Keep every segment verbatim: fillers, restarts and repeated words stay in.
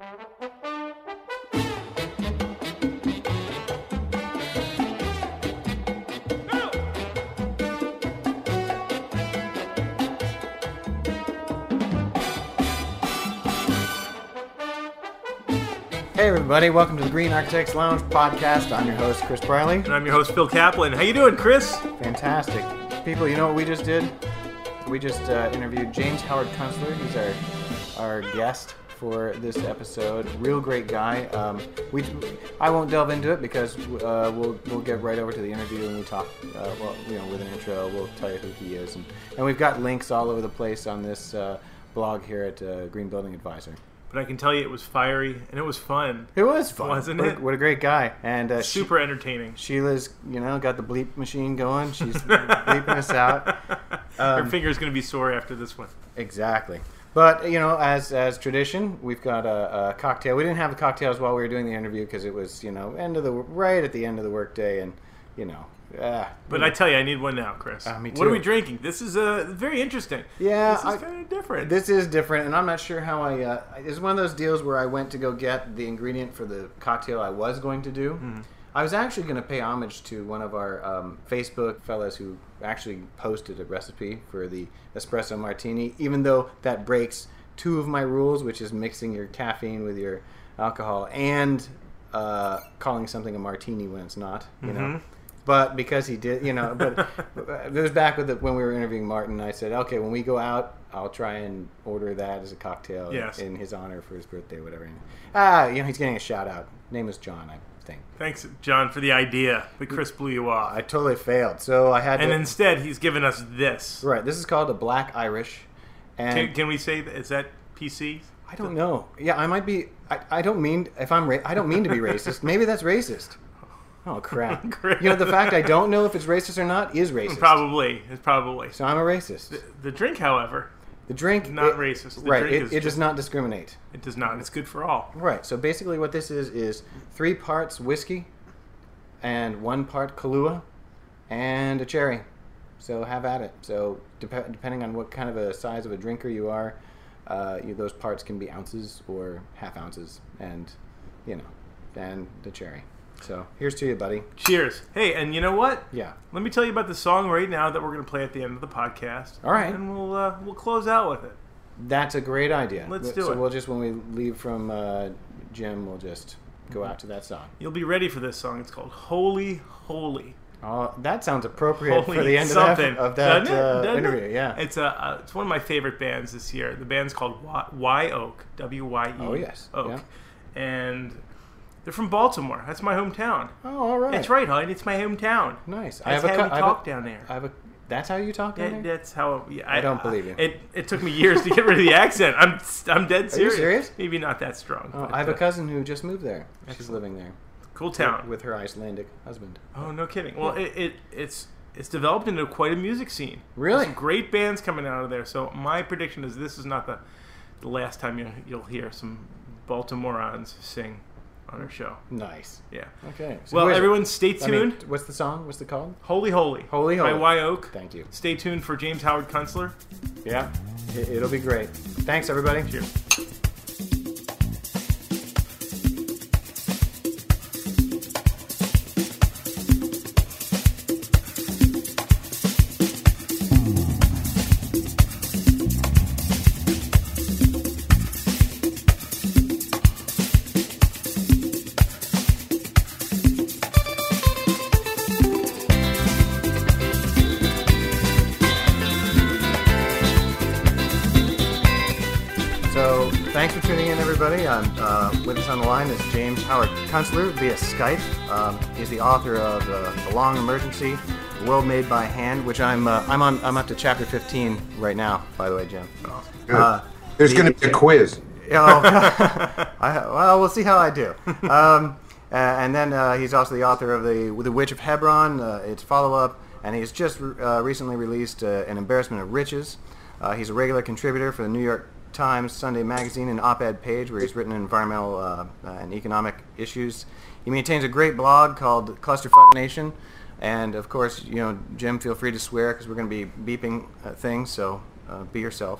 Hey everybody, welcome to the Green Architects Lounge podcast. I'm your host, Chris Briley. And I'm your host, Phil Kaplan. How you doing, Chris? Fantastic. People, you know what we just did? We just uh, interviewed James Howard Kunstler. He's our our guest for this episode. Real great guy. Um, we I won't delve into it because uh, we'll we'll get right over to the interview and we talk. Uh, well, you know, with an intro, we'll tell you who he is, and and we've got links all over the place on this uh, blog here at uh, Green Building Advisor. But I can tell you it was fiery and it was fun. It was fun. Wasn't what it? A, what a great guy. And uh, super she, entertaining. Sheila's, you know, got the bleep machine going. She's bleeping us out. Um, Her finger's going to be sore after this one. Exactly. But, you know, as as tradition, we've got a, a cocktail. We didn't have the cocktails while we were doing the interview because it was, you know, end of the right at the end of the workday, and, you know. Uh, but you I know. tell you, I need one now, Chris. Uh, me too. What are we drinking? This is uh, very interesting. Yeah. This is I, kind of different. This is different, and I'm not sure how I... Uh, it's one of those deals where I went to go get the ingredient for the cocktail I was going to do. Mm-hmm. I was actually going to pay homage to one of our um, Facebook fellas who actually posted a recipe for the espresso martini, even though that breaks two of my rules, which is mixing your caffeine with your alcohol and uh, calling something a martini when it's not, you mm-hmm. know. But because he did, you know, but it was back with the, when we were interviewing Martin, I said, okay, when we go out, I'll try and order that as a cocktail yes. in his honor for his birthday, whatever. And, ah, you know, he's getting a shout out. Name is John, I think. Thanks, John, for the idea, but Chris blew you off. I totally failed, so I had and to... And instead, he's given us this. Right, this is called a Black Irish. And can, can we say, that, is that P C? I don't know. Yeah, I might be... I, I don't mean... If I'm... Ra- I don't mean to be racist. Maybe that's racist. Oh, crap. You know, the fact I don't know if it's racist or not is racist. Probably. It's probably. So I'm a racist. The, the drink, however... The drink... Not it, racist. The right, drink it, is it just, does not discriminate. It does not. It's good for all. Right, so basically what this is is three parts whiskey and one part Kahlua and a cherry. So have at it. So dep- depending on what kind of a size of a drinker you are, uh, you, those parts can be ounces or half ounces, and, you know, and the cherry. So, here's to you, buddy. Cheers. Hey, and you know what? Yeah. Let me tell you about the song right now that we're going to play at the end of the podcast. All right. And we'll uh, we'll close out with it. That's a great idea. Let's do so it. So we'll just, when we leave from uh, Jim, we'll just go mm-hmm. out to that song. You'll be ready for this song. It's called Holy, Holy. Oh, that sounds appropriate Holy for the end something. of that, of that Doesn't uh, it? Doesn't interview. It? Yeah. It's a uh, it's one of my favorite bands this year. The band's called Y, y Oak, W Y E. Oh, yes. Oak. Yeah. And... they're from Baltimore. That's my hometown. Oh, all right. That's right, hon. It's my hometown. Nice. That's I have a how cu- we I talk have a, down there. I have a. That's how you talk down that, there? That's how. Yeah, I, I don't believe you. It it took me years to get rid of the accent. I'm I'm dead serious. Are you serious? Maybe not that strong. Oh, but, I have uh, a cousin who just moved there. She's excellent. living there. Cool town with, with her Icelandic husband. Oh, no kidding. Well, it, it it's it's developed into quite a music scene. Really? There's some great bands coming out of there. So my prediction is this is not the the last time you you'll hear some Baltimoreans sing on our show. Nice. Yeah. Okay. So well, everyone stay tuned. I mean, what's the song? What's it called? Holy Holy. Holy Holy. By Y Oak. Thank you. Stay tuned for James Howard Kunstler. Yeah. It, it'll be great. Thanks, everybody. Cheers. Thanks for tuning in, everybody. Um, uh, with us on the line is James Howard Kunstler via Skype. Um, he's the author of uh, The Long Emergency, The World Made by Hand, which I'm uh, I'm on I'm up to chapter fifteen right now. By the way, Jim. Good. Uh, There's the, going to be a quiz. Oh, I, well, we'll see how I do. Um, uh, and then uh, he's also the author of the The Witch of Hebron, uh, its follow-up, and he's just uh, recently released uh, An Embarrassment of Riches. Uh, he's a regular contributor for the New York Times Sunday Magazine and op-ed page where he's written environmental uh, uh, and economic issues. He maintains a great blog called Clusterfuck Nation, and of course, you know, Jim, feel free to swear because we're going to be beeping uh, things, so uh, be yourself.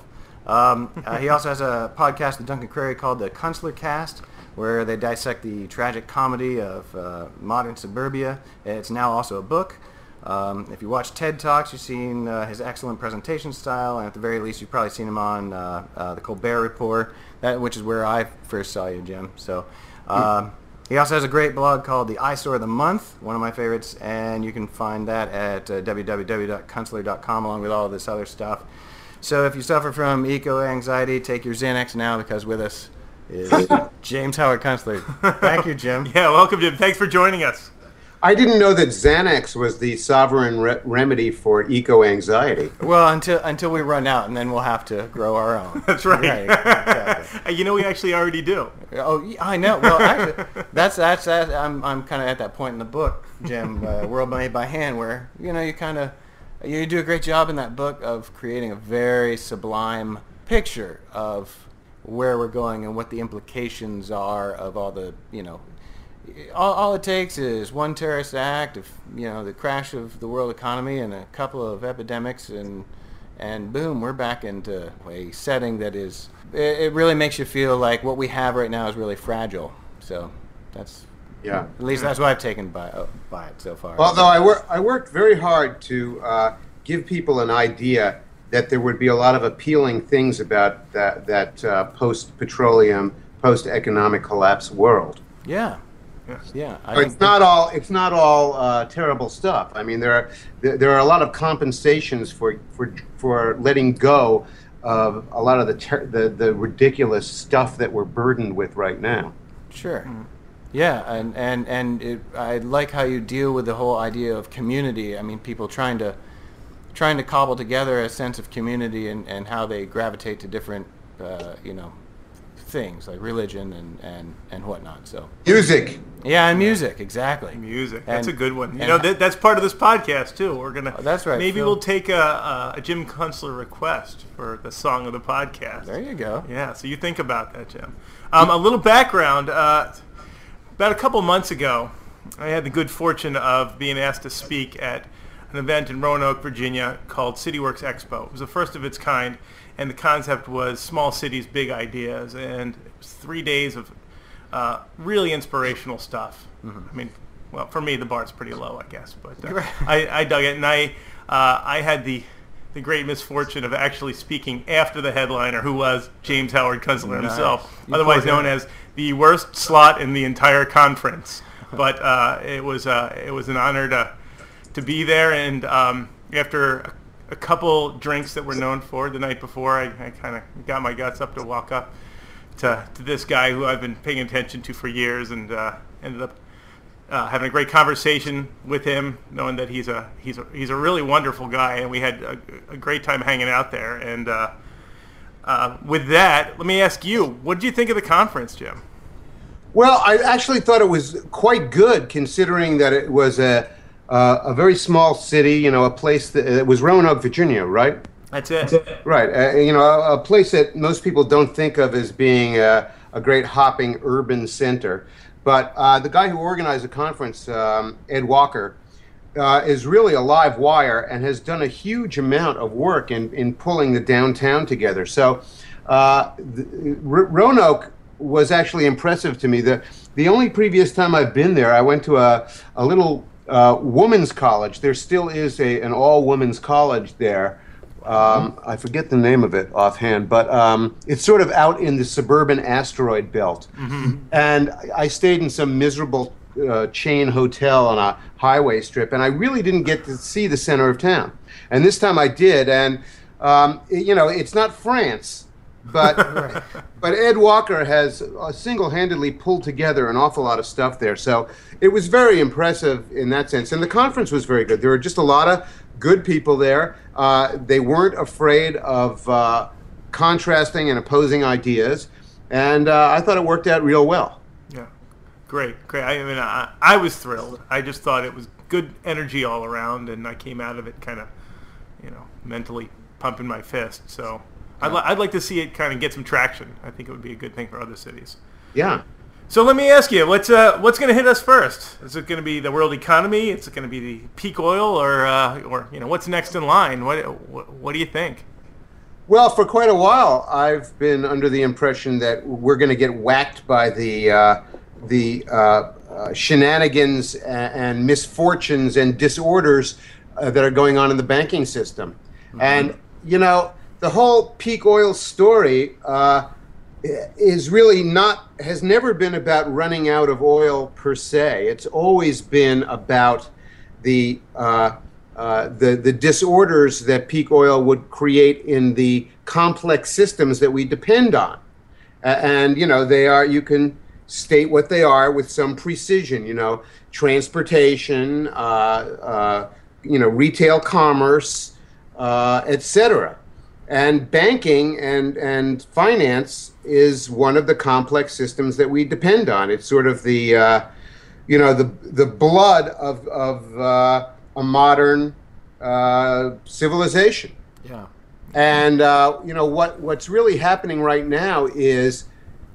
Um, uh, he also has a podcast with Duncan Crary called the Kunstler Cast, where they dissect the tragic comedy of uh, modern suburbia. It's now also a book. Um, if you watch TED Talks, you've seen uh, his excellent presentation style, and at the very least, you've probably seen him on uh, uh, the Colbert Report, that, which is where I first saw you, Jim. So, um, he also has a great blog called The Eyesore of the Month, one of my favorites, and you can find that at uh, w w w dot kunstler dot com along with all of this other stuff. So, if you suffer from eco-anxiety, take your Xanax now, because with us is James Howard Kunstler. Thank you, Jim. Yeah, welcome, Jim. Thanks for joining us. I didn't know that Xanax was the sovereign re- remedy for eco-anxiety. Well, until until we run out, and then we'll have to grow our own. That's right. Right, exactly. You know, we actually already do. Oh, yeah, I know. Well, actually, that's that's that. I'm I'm kind of at that point in the book, Jim, uh, World Made by Hand, where you know you kind of you do a great job in that book of creating a very sublime picture of where we're going and what the implications are of all the you know. All, all it takes is one terrorist act, of you know, the crash of the world economy, and a couple of epidemics, and and boom, we're back into a setting that is. It, it really makes you feel like what we have right now is really fragile. So that's Yeah. At least that's what I've taken by uh, by it so far. Although I, wor- I worked very hard to uh, give people an idea that there would be a lot of appealing things about that, that uh, post-petroleum, post-economic collapse world. Yeah. Yeah, I it's not all. It's not all uh, terrible stuff. I mean, there are there, there are a lot of compensations for for for letting go of a lot of the ter- the the ridiculous stuff that we're burdened with right now. Sure. Mm. Yeah, and and and it, I like how you deal with the whole idea of community. I mean, people trying to trying to cobble together a sense of community, and, and how they gravitate to different, uh, you know, things like religion and, and, and whatnot. So music. Yeah, and music, exactly. Music. That's and, a good one. You know, that, that's part of this podcast too. We're gonna. Oh, that's right. Maybe Phil. we'll take a, a Jim Kunstler request for the song of the podcast. There you go. Yeah. So you think about that, Jim. Um, a little background. Uh, about a couple months ago, I had the good fortune of being asked to speak at an event in Roanoke, Virginia called CityWorks Expo. It was the first of its kind, and the concept was small cities, big ideas, and it was three days of uh, really inspirational stuff. Mm-hmm. I mean, well, for me, the bar's pretty low, I guess, but uh, I, I dug it, and I uh, I had the the great misfortune of actually speaking after the headliner, who was James Howard Kunstler nice. himself, You otherwise poor known guy. as the worst slot in the entire conference. But uh, it was uh, it was an honor to to be there, and um, after a, a couple drinks that we're known for the night before, I, I kind of got my guts up to walk up to, to this guy who I've been paying attention to for years, and uh, ended up uh, having a great conversation with him, knowing that he's a he's a he's a really wonderful guy, and we had a, a great time hanging out there. And uh, uh, with that, let me ask you, what did you think of the conference, Jim? Well, I actually thought it was quite good, considering that it was a uh, a very small city. You know, a place that it was Roanoke, Virginia, right? That's it. Right. Uh, you know, a, a place that most people don't think of as being a, a great hopping urban center. But uh, the guy who organized the conference, um, Ed Walker, uh, is really a live wire and has done a huge amount of work in, in pulling the downtown together. So uh, the, R- Roanoke was actually impressive to me. The, the only previous time I've been there, I went to a, a little uh, women's college. There still is a, an all-women's college there. Um, I forget the name of it offhand, but um, it's sort of out in the suburban asteroid belt. Mm-hmm. And I stayed in some miserable uh, chain hotel on a highway strip, and I really didn't get to see the center of town. And this time I did, and um, it, you know, it's not France, but but Ed Walker has uh, single-handedly pulled together an awful lot of stuff there. So it was very impressive in that sense, and the conference was very good. There were just a lot of good people there. Uh, they weren't afraid of uh, contrasting and opposing ideas, and uh, I thought it worked out real well. Yeah, great, great. I mean, I, I was thrilled. I just thought it was good energy all around, and I came out of it kind of, you know, mentally pumping my fist. So I'd, li- I'd like to see it kind of get some traction. I think it would be a good thing for other cities. Yeah. So let me ask you, what's uh, what's going to hit us first? Is it going to be the world economy? Is it going to be the peak oil, or uh, or you know, what's next in line? What what, what do you think? Well, for quite a while, I've been under the impression that we're going to get whacked by the uh, the uh, uh, shenanigans and, and misfortunes and disorders uh, that are going on in the banking system. Mm-hmm. And, you know, the whole peak oil story uh, is really not, has never been about running out of oil per se. It's always been about the uh, Uh, the, the disorders that peak oil would create in the complex systems that we depend on. Uh, and, you know, they are, you can state what they are with some precision, you know, transportation, uh, uh, you know, retail commerce, uh, et cetera. And banking and, and finance is one of the complex systems that we depend on. It's sort of the, uh, you know, the, the blood of, of uh, a modern uh, civilization. Yeah. And, uh, you know, what, what's really happening right now is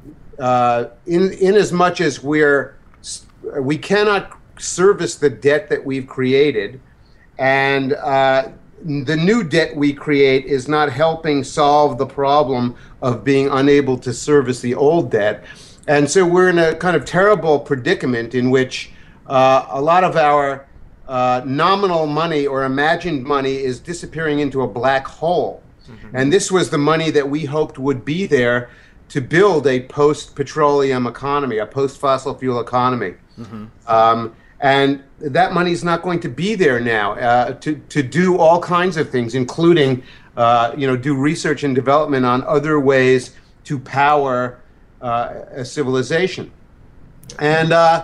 uh, in, in as much as we're, we cannot service the debt that we've created, and uh, the new debt we create is not helping solve the problem of being unable to service the old debt. And so we're in a kind of terrible predicament in which uh, a lot of our Uh, nominal money or imagined money is disappearing into a black hole. Mm-hmm. And this was the money that we hoped would be there to build a post-petroleum economy, a post-fossil fuel economy. Mm-hmm. Um, and that money is not going to be there now uh, to, to do all kinds of things, including uh, you know, do research and development on other ways to power uh, a civilization. And uh,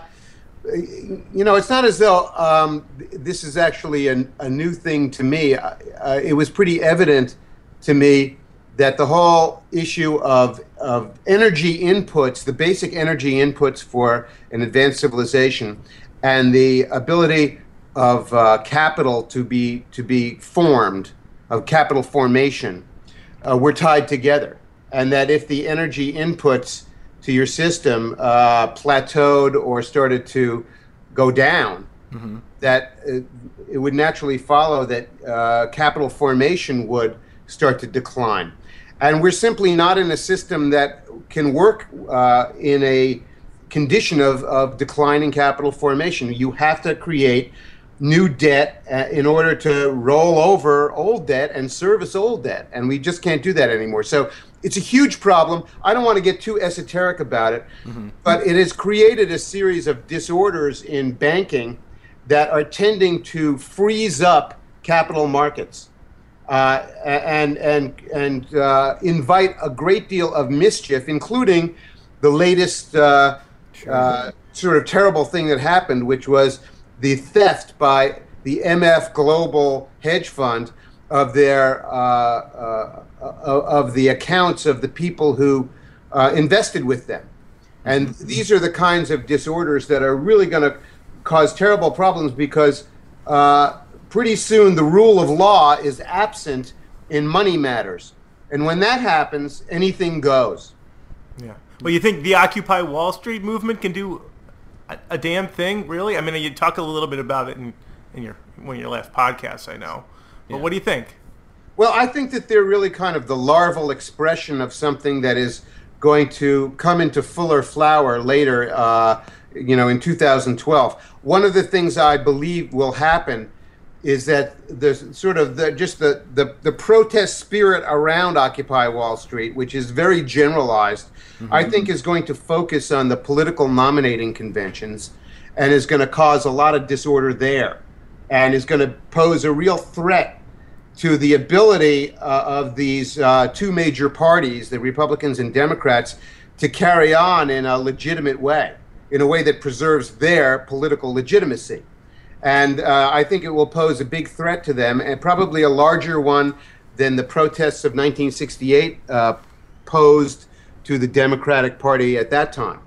you know, it's not as though um, this is actually a, a new thing to me. Uh, it was pretty evident to me that the whole issue of, of energy inputs, the basic energy inputs for an advanced civilization, and the ability of uh, capital to be to be formed, of capital formation, uh, were tied together, and that if the energy inputs to your system uh, plateaued or started to go down, mm-hmm. that it, it would naturally follow that uh, capital formation would start to decline. And we're simply not in a system that can work uh, in a condition of, of declining capital formation. You have to create new debt uh, in order to roll over old debt and service old debt. And we just can't do that anymore. So it's a huge problem. I don't want to get too esoteric about it, mm-hmm. but it has created a series of disorders in banking that are tending to freeze up capital markets uh, and and and uh, invite a great deal of mischief, including the latest uh, sure. uh, sort of terrible thing that happened, which was the theft by the M F Global hedge fund of their uh, uh, of the accounts of the people who uh, invested with them. And these are the kinds of disorders that are really going to cause terrible problems, because uh, pretty soon the rule of law is absent in money matters. And when that happens, anything goes. Yeah. Well, you think the Occupy Wall Street movement can do a, a damn thing, really? I mean, you talk a little bit about it in, in your one of your last podcasts, I know. But yeah. What do you think? Well, I think that they're really kind of the larval expression of something that is going to come into fuller flower later, uh, you know, in two thousand twelve. One of the things I believe will happen is that the sort of the just the, the, the protest spirit around Occupy Wall Street, which is very generalized, mm-hmm. I think is going to focus on the political nominating conventions and is going to cause a lot of disorder there, and is going to pose a real threat to the ability uh, of these uh, two major parties, the Republicans and Democrats, to carry on in a legitimate way, in a way that preserves their political legitimacy. And uh, I think it will pose a big threat to them, and probably a larger one than the protests of nineteen sixty-eight uh, posed to the Democratic Party at that time.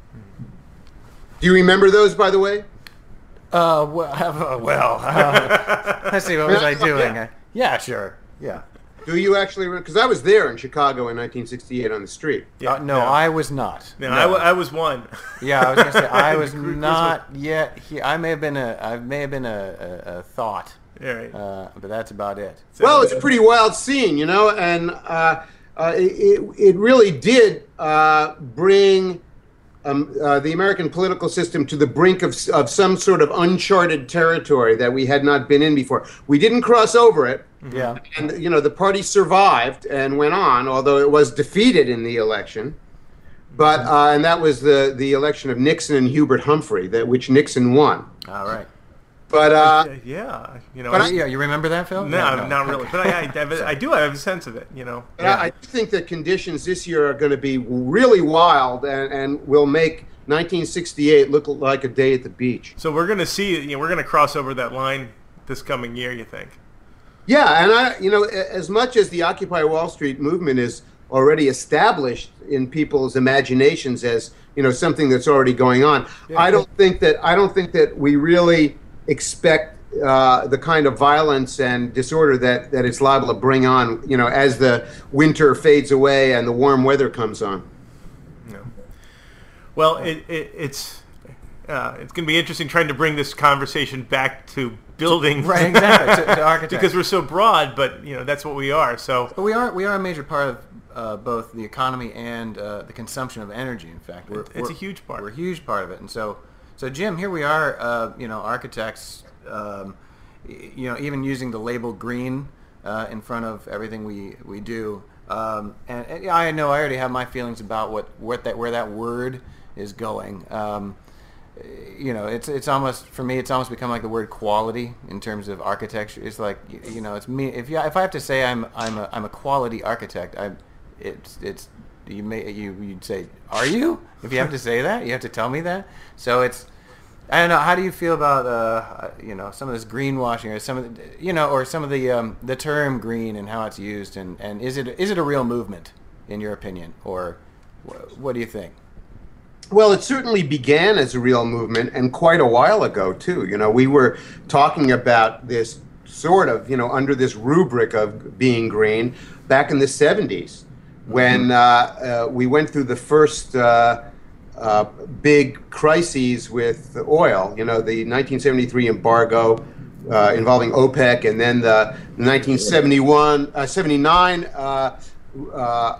Do you remember those, by the way? Uh, well, well uh, let's see, what was I doing? Yeah. Yeah, sure. Yeah. Do you actually? Because I was there in Chicago in nineteen sixty-eight on the street. Yeah, uh, no, yeah. I was not. No, no. I, w- I was one. Yeah, I was gonna say I was not yet here. I may have been a, I may have been a, a, a thought Yeah, right. Uh, but that's about it. Well, it's a pretty wild scene, you know, and uh, uh, it, it really did uh, bring um, uh, the American political system to the brink of, of some sort of uncharted territory that we had not been in before. We didn't cross over it. Yeah. And, you know, the party survived and went on, although it was defeated in the election. But, uh, and that was the, the election of Nixon and Hubert Humphrey, that which Nixon won. All right. But, uh, yeah, you know. But I, yeah, you remember that, Phil? No, Yeah, no. not really. But I, I, have a- I do have a sense of it, you know. But I, I think that conditions this year are going to be really wild and, and will make nineteen sixty-eight look like a day at the beach. So we're going to see, you know, we're going to cross over that line this coming year, you think? Yeah, and I, you know, a- as much as the Occupy Wall Street movement is already established in people's imaginations as, you know, something that's already going on, Yeah. I don't think that I don't think that we really expect uh, the kind of violence and disorder that, that it's liable to bring on, you know, as the winter fades away and the warm weather comes on. No. Well, it, it, it's uh, it's going to be interesting trying to bring this conversation back to building, Right, exactly, to, to architecture. because we're so broad. But you know, that's what we are. So But we are we are a major part of uh, both the economy and uh, the consumption of energy. In fact, we're, It's a we're- huge part. We're a huge part of it, and so so Jim, here we are. Uh, you know, architects. Um, y- you know, even using the label green uh, in front of everything we we do. Um, and, and I know I already have my feelings about what what that where that word is going. Um, you know, it's it's almost for me. It's almost become like the word quality in terms of architecture. It's like you, you know, it's me. If you, if I have to say I'm I'm a I'm a quality architect, I it's it's you may you you'd say, are you? If you have to say that, you have to tell me that. So it's I don't know. How do you feel about uh you know some of this greenwashing or some of the, you know or some of the um, the term green and how it's used and, and is it is it a real movement in your opinion, or wh- what do you think? Well, it certainly began as a real movement, and quite a while ago, too. You know, we were talking about this sort of, you know, under this rubric of being green back in the seventies, when uh, uh, we went through the first uh, uh, big crises with oil. You know, the nineteen seventy-three embargo uh, involving OPEC, and then the nineteen seventy-one, uh, seventy-nine uh, uh,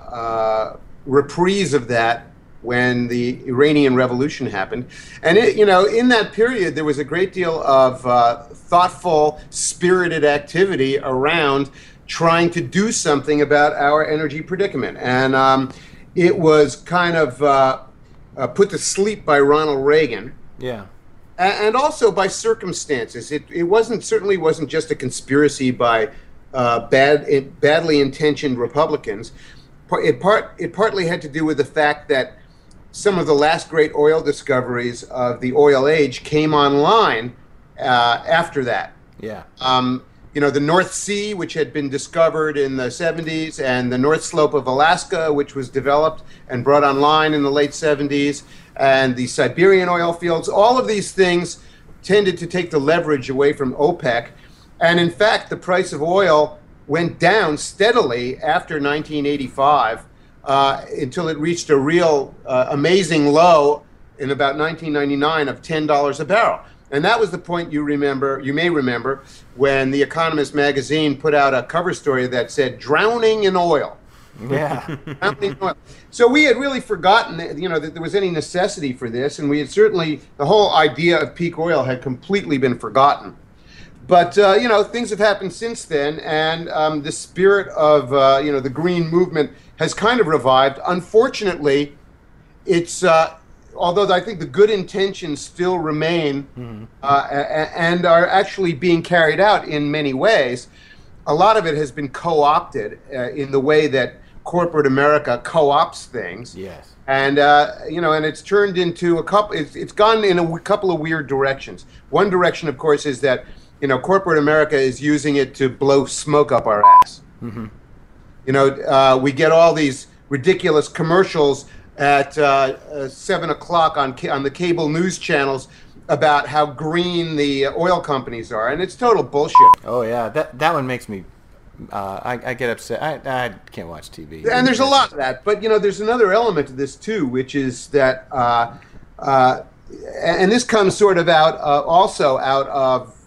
uh, reprise of that, when the Iranian Revolution happened. And, it, you know, in that period, there was a great deal of uh, thoughtful, spirited activity around trying to do something about our energy predicament. And um, it was kind of uh, uh, put to sleep by Ronald Reagan. Yeah. And also by circumstances. It, it wasn't certainly wasn't just a conspiracy by uh, bad, it, badly intentioned Republicans. It, part, it partly had to do with the fact that some of the last great oil discoveries of the oil age came online uh, after that. Yeah. Um, you know, the North Sea, which had been discovered in the seventies, and the North Slope of Alaska, which was developed and brought online in the late seventies, and the Siberian oil fields, all of these things tended to take the leverage away from OPEC. And in fact, the price of oil went down steadily after nineteen eighty-five. Uh, until it reached a real uh, amazing low in about nineteen ninety-nine of ten dollars a barrel. And that was the point you remember, you may remember, when The Economist magazine put out a cover story that said, "Drowning in oil." Yeah. Drowning in oil. So we had really forgotten that, you know, that there was any necessity for this, and we had certainly, the whole idea of peak oil had completely been forgotten. But, uh, you know, things have happened since then, and um, the spirit of, uh, you know, the green movement has kind of revived. Unfortunately, it's, uh, although I think the good intentions still remain mm-hmm. uh, and are actually being carried out in many ways, a lot of it has been co-opted uh, in the way that corporate America co-ops things. Yes. And, uh, you know, and it's turned into a couple, it's, it's gone in a w- couple of weird directions. One direction, of course, is that, you know, corporate America is using it to blow smoke up our ass. Mm-hmm. You know, uh, we get all these ridiculous commercials at uh, uh, seven o'clock on ca- on the cable news channels about how green the oil companies are, and it's total bullshit. Oh yeah, that that one makes me. Uh, I, I get upset. I, I can't watch T V. And there's a lot of that, but you know, there's another element to this too, which is that, uh, uh, and this comes sort of out uh, also out of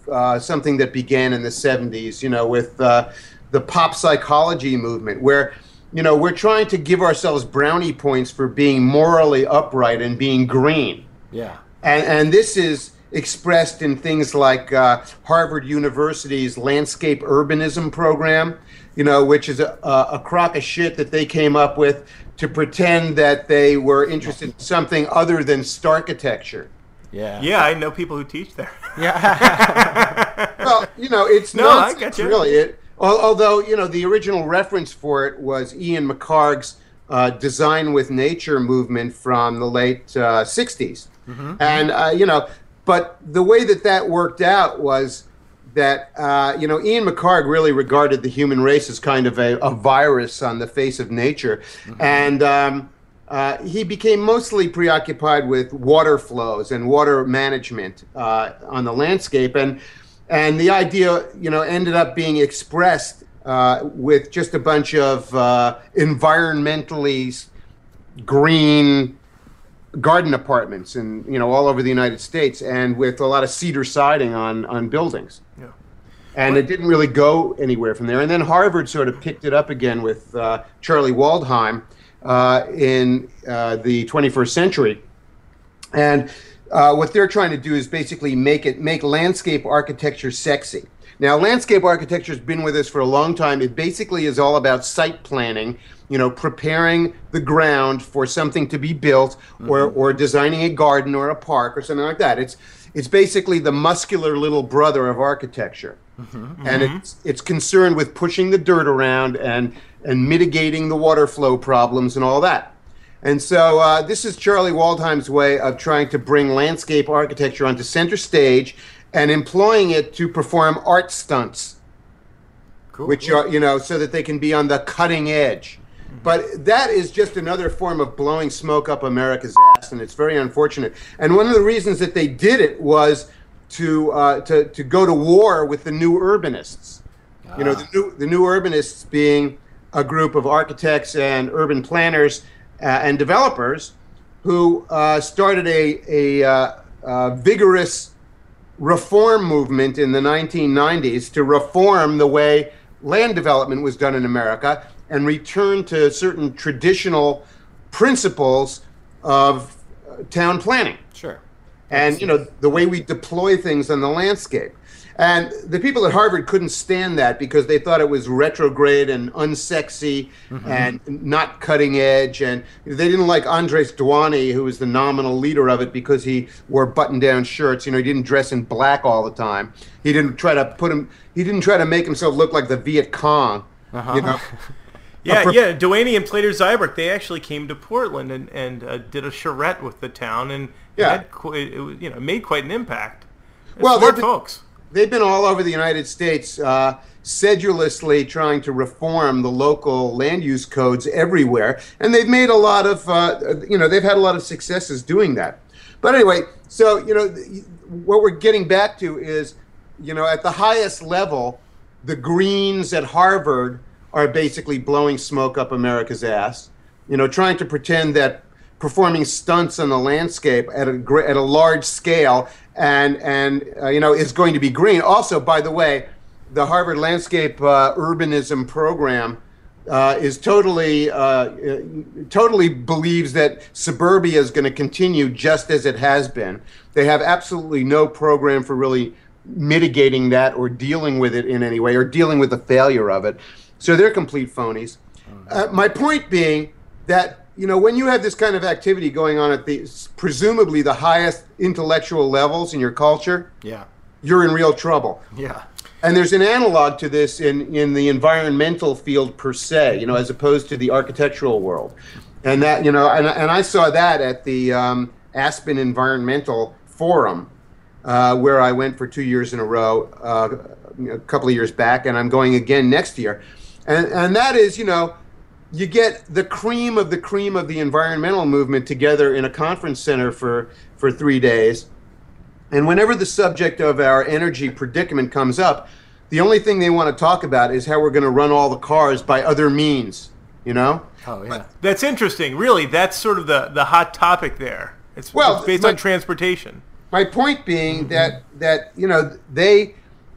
uh, something that began in the seventies, you know, with uh, the pop psychology movement, where, you know, we're trying to give ourselves brownie points for being morally upright and being green. Yeah. And, and this is expressed in things like uh, Harvard University's landscape urbanism program, you know, which is a, a, a crock of shit that they came up with to pretend that they were interested in something other than starchitecture. Yeah. Yeah, I know people who teach there. Yeah. Well, you know, it's No, not I get you. really. It, al- although, you know, the original reference for it was Ian McHarg's uh, Design with Nature movement from the late uh, sixties. Mm-hmm. And, uh, you know, but the way that that worked out was that, uh, you know, Ian McHarg really regarded the human race as kind of a, a virus on the face of nature. Mm-hmm. And um, uh, he became mostly preoccupied with water flows and water management uh, on the landscape. And, and the idea, you know, ended up being expressed uh, with just a bunch of uh, environmentally green garden apartments and, you know, all over the United States, and with a lot of cedar siding on, on buildings. Yeah. And it didn't really go anywhere from there. And then Harvard sort of picked it up again with uh, Charlie Waldheim uh, in uh, the twenty-first century. And uh, what they're trying to do is basically make it make landscape architecture sexy. Now, landscape architecture has been with us for a long time. It basically is all about site planning, you know, preparing the ground for something to be built, mm-hmm. or, or designing a garden or a park or something like that. It's it's basically the muscular little brother of architecture. Mm-hmm. And it's it's concerned with pushing the dirt around and, and mitigating the water flow problems and all that. And so uh, this is Charlie Waldheim's way of trying to bring landscape architecture onto center stage and employing it to perform art stunts, cool. which are, you know, so that they can be on the cutting edge. But that is just another form of blowing smoke up America's ass, and it's very unfortunate. And one of the reasons that they did it was to uh, to to go to war with the new urbanists. Ah. You know, the new the new urbanists being a group of architects and urban planners uh, and developers who uh, started a a uh, uh, vigorous reform movement in the nineteen nineties to reform the way land development was done in America and return to certain traditional principles of uh, town planning. Sure. And, you know, the way we deploy things on the landscape. And the people at Harvard couldn't stand that because they thought it was retrograde and unsexy, mm-hmm. and not cutting edge. And they didn't like Andres Duany, who was the nominal leader of it, because he wore button-down shirts. You know, he didn't dress in black all the time. He didn't try to put him. He didn't try to make himself look like the Viet Cong. Uh-huh. You know. Yeah, pro- yeah. Duany and Plater Zyberk, they actually came to Portland and and uh, did a charrette with the town, and yeah, it, had qu- it, it you know made quite an impact. They're well, smart they've folks. Been, they've been all over the United States, uh, sedulously trying to reform the local land use codes everywhere, and they've made a lot of uh, you know they've had a lot of successes doing that. But anyway, so you know what we're getting back to is, you know, at the highest level, the Greens at Harvard are basically blowing smoke up America's ass, you know, trying to pretend that performing stunts on the landscape at a at a large scale and and uh, you know is going to be green. Also, by the way, the Harvard Landscape uh, Urbanism program uh, is totally uh, totally believes that suburbia is going to continue just as it has been. They have absolutely no program for really mitigating that or dealing with it in any way or dealing with the failure of it. So they're complete phonies. Uh, my point being that, you know, when you have this kind of activity going on at the presumably the highest intellectual levels in your culture, yeah, you're in real trouble. Yeah. And there's an analog to this in, in the environmental field per se, you know, as opposed to the architectural world. And that, you know, and, and I saw that at the um, Aspen Environmental Forum, uh, where I went for two years in a row, uh, a couple of years back, and I'm going again next year. And, and that is, you know, you get the cream of the cream of the environmental movement together in a conference center for, for three days. And whenever the subject of our energy predicament comes up, the only thing they want to talk about is how we're going to run all the cars by other means, you know? Oh, yeah. That's interesting. Really, that's sort of the, the hot topic there. It's, well, it's based my, on transportation. My point being mm-hmm. that that you know they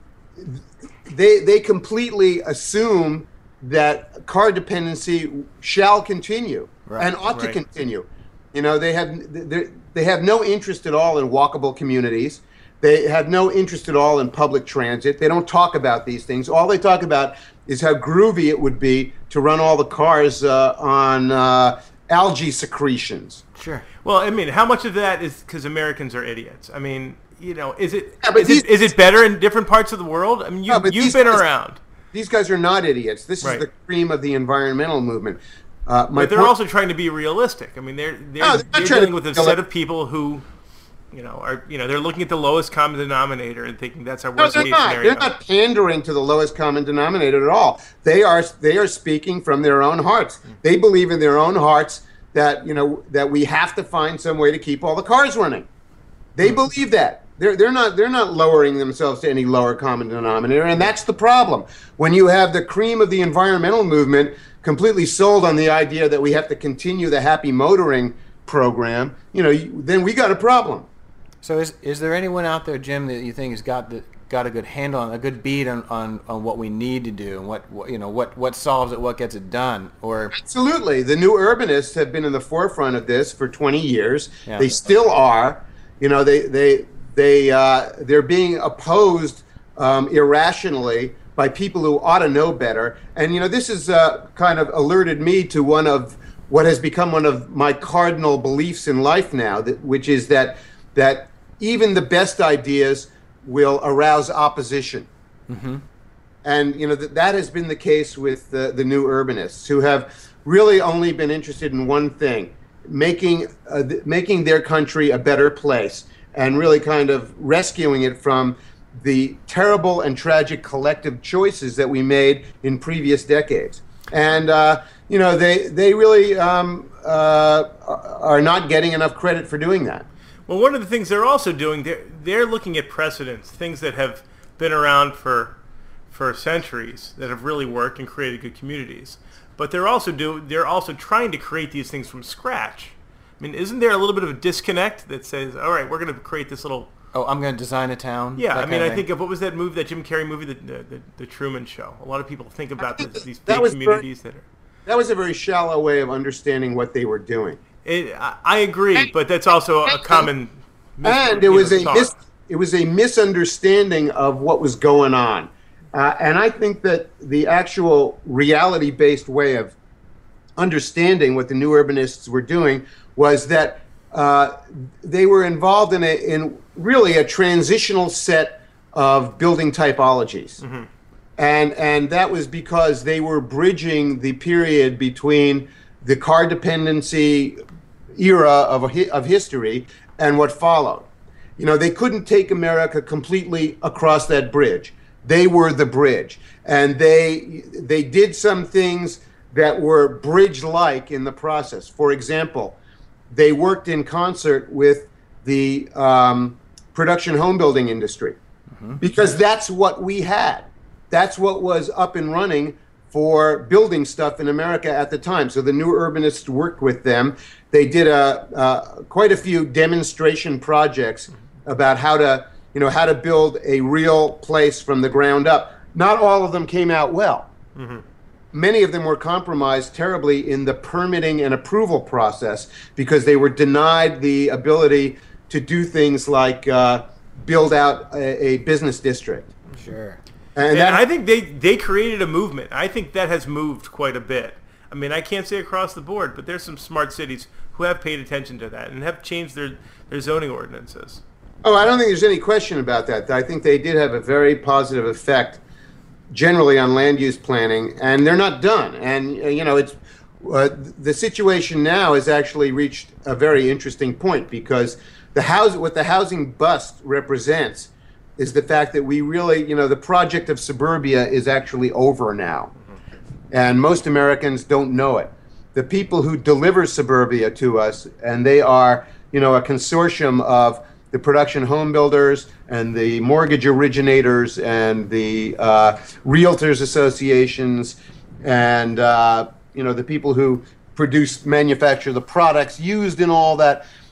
they they completely assume that car dependency shall continue right. and ought right. to continue. You know, they have they have no interest at all in walkable communities. They have no interest at all in public transit. They don't talk about these things. All they talk about is how groovy it would be to run all the cars uh, on uh, algae secretions. Sure. Well, I mean, how much of that is because Americans are idiots? I mean, you know, is it yeah, is, these, it is it better in different parts of the world? I mean, you, no, you've been guys, around. These guys are not idiots. This right. is the cream of the environmental movement. Uh, my but they're point, also trying to be realistic. I mean, they're they're, no, they're, they're dealing with a set of people who, you know, are you know they're looking at the lowest common denominator and thinking that's our worst no, case not. scenario. They're not pandering to the lowest common denominator at all. They are they are speaking from their own hearts. Mm-hmm. They believe in their own hearts that you know that we have to find some way to keep all the cars running. They mm-hmm. believe that. They're they're not they're not lowering themselves to any lower common denominator, and that's the problem. When you have the cream of the environmental movement completely sold on the idea that we have to continue the happy motoring program, you know, then we got a problem. So is is there anyone out there, Jim, that you think has got the got a good handle on a good beat on, on, on what we need to do and what, what you know what, what solves it, what gets it done? Or absolutely, the new urbanists have been in the forefront of this for twenty years. Yeah. They still are. You know, they they they uh, they're being opposed um, irrationally by people who ought to know better. And, you know, this has uh, kind of alerted me to one of what has become one of my cardinal beliefs in life now, that, which is that that even the best ideas will arouse opposition. Mm-hmm. And, you know, th- that has been the case with the, the new urbanists, who have really only been interested in one thing, making uh, th- making their country a better place and really kind of rescuing it from the terrible and tragic collective choices that we made in previous decades. And, uh, you know, they, they really um, uh, are not getting enough credit for doing that. Well, one of the things they're also doing, they're, they're looking at precedents, things that have been around for for centuries that have really worked and created good communities. But they're also do they're also trying to create these things from scratch. I mean, isn't there a little bit of a disconnect that says, all right, we're going to create this little... Oh, I'm going to design a town? Yeah, I mean, I think of, what was that movie, that Jim Carrey movie, the the, the Truman Show? A lot of people think about this, these big communities very, that are... That was a very shallow way of understanding what they were doing. It, I, I agree, but that's also a common... Mis- and it was, a know, mis- it was a misunderstanding of what was going on. Uh, and I think that the actual reality-based way of understanding what the new urbanists were doing was that uh, they were involved in a in really a transitional set of building typologies. Mm-hmm. And and that was because they were bridging the period between the car dependency era of a, of history and what followed. You know, they couldn't take America completely across that bridge. They were the bridge, and they they did some things that were bridge-like in the process. For example, they worked in concert with the um, production home building industry, mm-hmm. because that's what we had. That's what was up and running for building stuff in America at the time. So the new urbanists worked with them. They did a uh, quite a few demonstration projects about how to, you know, how to build a real place from the ground up. Not all of them came out well. Mm-hmm. Many of them were compromised terribly in the permitting and approval process because they were denied the ability to do things like uh, build out a, a business district. Sure. And, and that, I think they, they created a movement. I think that has moved quite a bit. I mean, I can't say across the board, but there's some smart cities who have paid attention to that and have changed their, their zoning ordinances. Oh, I don't think there's any question about that. I think they did have a very positive effect generally on land use planning, and they're not done. And, you know, it's uh, the situation now has actually reached a very interesting point, because the house, what the housing bust represents is the fact that we really, you know, the project of suburbia is actually over now. Mm-hmm. And most Americans don't know it. The people who deliver suburbia to us, and they are, you know, a consortium of the production home builders and the mortgage originators and the uh, realtors associations and, uh, you know, the people who produce, manufacture the products used in all that.